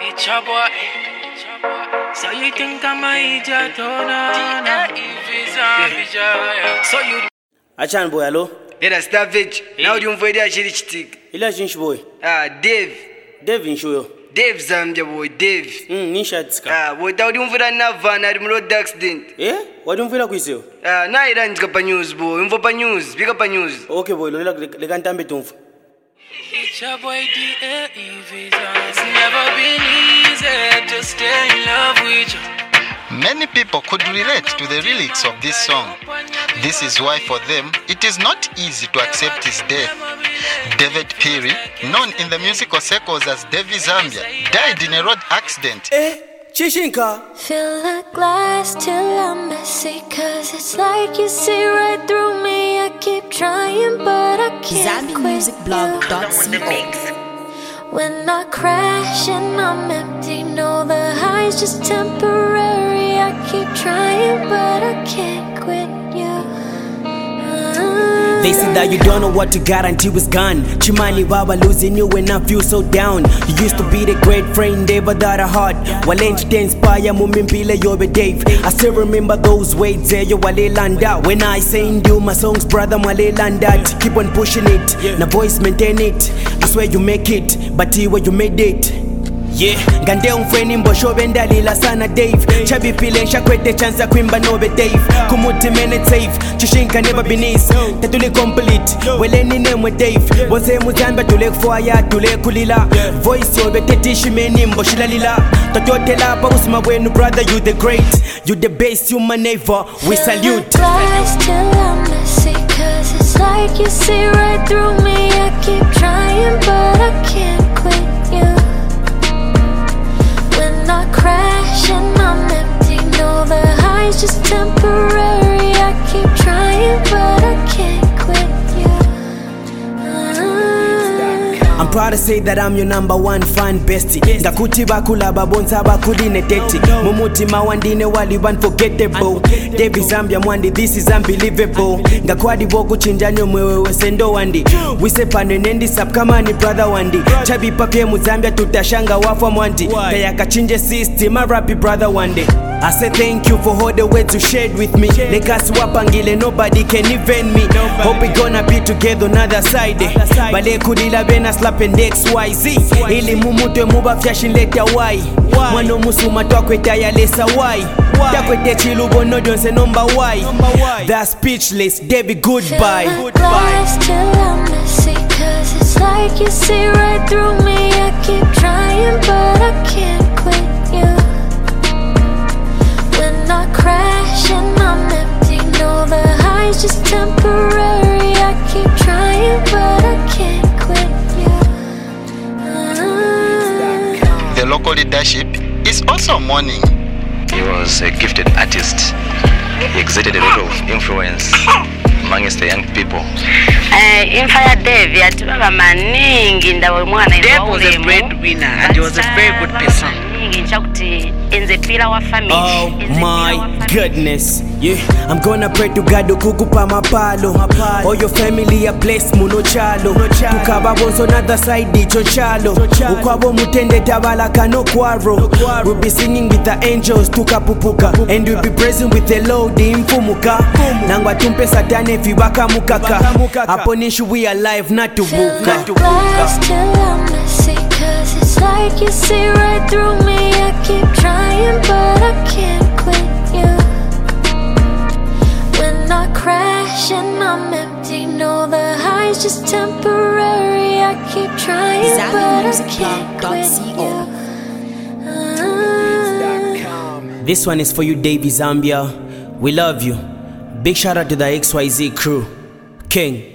It's your boy. So you think I'm a idiot, So you Achan boy, hello? Era Savage. Now you mvoid a chili stick. Ila jinsh boy. Dave. Dave inshoyo. Dave Zambia boy, Dave. Nisha tska. Without you for a Navana, I'm not accident. What do you feel like with you? Na iran's got news boy, info pa news, big up a news. Okay boy, lola lekantambe tumfu. It's your boy It's never been easy to stay in love with you. Many people could relate to the lyrics of this song. This is why for them, it is not easy to accept his death. David Perry, known in the musical circles as Davy Zambia, died in a road accident. Chishinka. Feel like glass till I'm messy, cause it's like you see right through me. I keep trying but I can't quit you. When I crash and I'm empty, know the high's just temporary. I keep trying but I can't quit you. They say that you don't know what you got until it's gone. Chimani Baba losing you when I feel so down. You used to be the great friend ever that I had. Walench te inspire mumimpile yobe Dave. I still remember those words yo wale landa. When I sing you my songs brother wale landa. Keep on pushing it, na voice maintain it. I swear you make it, but where you made it. Gande umfweni mbosho bendalila sana Dave. Chabi pile shakwete chanza kwimba nobe Dave. Kumuti mene safe, chishinka never beneath. Tatuli complete, wele nine mwe Dave. Bonse muzamba tule kufaya, tule kulila. Voice yobe tetishi meni mboshila lila. Totote la pa usima wenu brother, you the great. You the best human ever, we salute. Till I'm messy, cause it's like you see right through me. I keep trying but I can't quit you. When I crash and I'm empty, know the high's just temporary. I keep trying but I can't quit you. I'm proud to say that I'm your number one fan bestie. Ngakuti bakula babonza bakuli neteti. Mumuti mawandine wali unforgettable. Davy Zambia mwandi, this is unbelievable. Ngakwadi boku chinjanyo mwewe sendo wandi. Wise pano nendi sap kama ni brother wandi. Chabi papye muzambia tutashanga wafa mwandi. Kaya kachinje system, my rapi brother wandi. I say thank you for all the words you shared with me. Legacy wapangile, nobody can even me. Hope we gonna be together on other side. Bale kudila bena slap and XYZ. Ili mumutwe muba fashion leta why. Mwano musuma twakweta ya lesa why. Takwete chilubo no jonse number why. That's speechless, Debbie goodbye. Till I'm messy, cause it's like you see right through me. I keep trying but I can't quit you. When I crash and I'm empty, know the high's just temporary. I keep trying but I can't quit you. The local leadership is also mourning. He was a gifted artist. He exerted a lot of influence amongst the young people. Dave was a breadwinner and he was a very good person. Oh my goodness. I'm gonna pray to God to kukupa mapalo. All your family are blessed muno chalo. Tukaba bonso another side dicho chalo. Ukwabo mutende tabala kano kwaro. We'll be singing with the angels tukapupuka. And we'll be praising with the Lord infumuka. Nangwa tumpe satane fibaka mukaka. Upon issue we are alive not to buka. Till I'm messy, cause it's like you see right through me. I keep trying but I can't quit you. When I crash and I'm empty, know the high's just temporary. I keep trying but I can't quit you. This one is for you, Davy Zambia. We love you. Big shout out to the XYZ crew. King.